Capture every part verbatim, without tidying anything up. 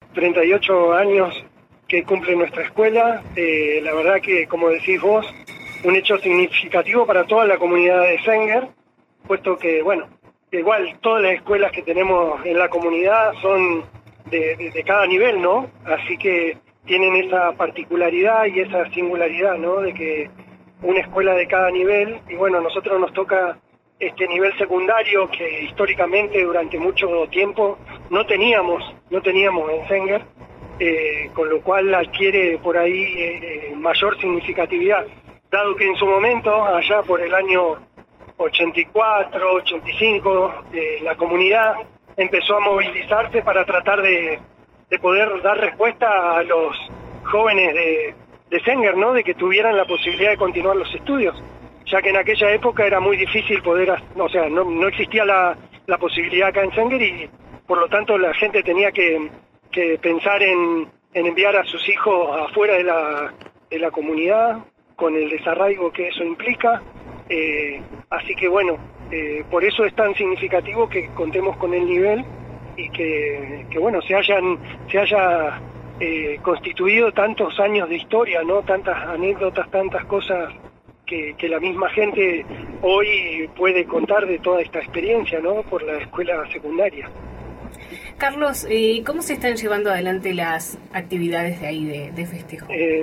treinta y ocho años que cumple nuestra escuela. Eh, la verdad que, como decís vos, un hecho significativo para toda la comunidad de Senger, puesto que, bueno, igual todas las escuelas que tenemos en la comunidad son de, de, de cada nivel, ¿no? Así que tienen esa particularidad y esa singularidad, ¿no? De que una escuela de cada nivel, y bueno, a nosotros nos toca este nivel secundario que históricamente durante mucho tiempo no teníamos, no teníamos en Senger, eh, con lo cual adquiere por ahí eh, mayor significatividad, dado que en su momento, allá por el año ochenta y cuatro, ochenta y cinco, eh, la comunidad empezó a movilizarse para tratar de, de poder dar respuesta a los jóvenes de, de Senger, ¿no? De que tuvieran la posibilidad de continuar los estudios, ya que en aquella época era muy difícil poder, o sea, no, no existía la, la posibilidad acá en Senger y por lo tanto la gente tenía que, que pensar en, en enviar a sus hijos afuera de la, de la comunidad, con el desarraigo que eso implica. Eh, así que bueno, eh, por eso es tan significativo que contemos con el nivel y que, que bueno, se hayan se haya eh, constituido tantos años de historia, ¿no? Tantas anécdotas, tantas cosas que, que la misma gente hoy puede contar de toda esta experiencia, ¿no? Por la escuela secundaria. Carlos, eh, ¿cómo se están llevando adelante las actividades de ahí de, de festejo? Eh,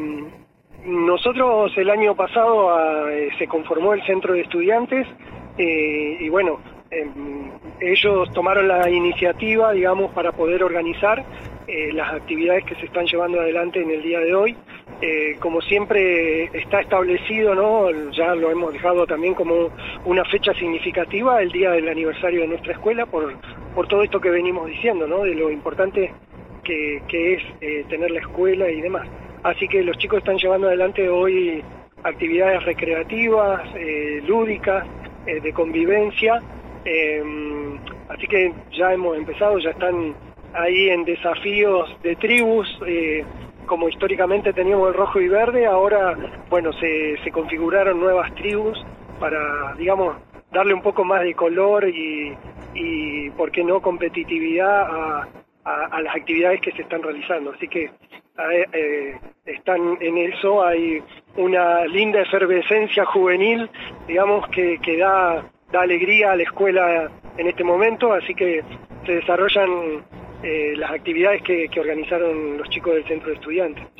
nosotros el año pasado eh, se conformó el centro de estudiantes eh, y bueno, eh, ellos tomaron la iniciativa, digamos, para poder organizar eh, las actividades que se están llevando adelante en el día de hoy. Eh, como siempre está establecido, ¿no? Ya lo hemos dejado también como una fecha significativa, el día del aniversario de nuestra escuela, por, por todo esto que venimos diciendo, ¿no? De lo importante que, que es eh, tener la escuela y demás. Así que los chicos están llevando adelante hoy actividades recreativas, eh, lúdicas, eh, de convivencia, eh, así que ya hemos empezado, ya están ahí en desafíos de tribus, eh, como históricamente teníamos el rojo y verde, ahora, bueno, se, se configuraron nuevas tribus para, digamos, darle un poco más de color y, y ¿por qué no?, competitividad a, a, a las actividades que se están realizando. Así que eh, están en eso, hay una linda efervescencia juvenil, digamos, que, que da, da alegría a la escuela en este momento, así que se desarrollan eh, las actividades que, que organizaron los chicos del centro de estudiantes.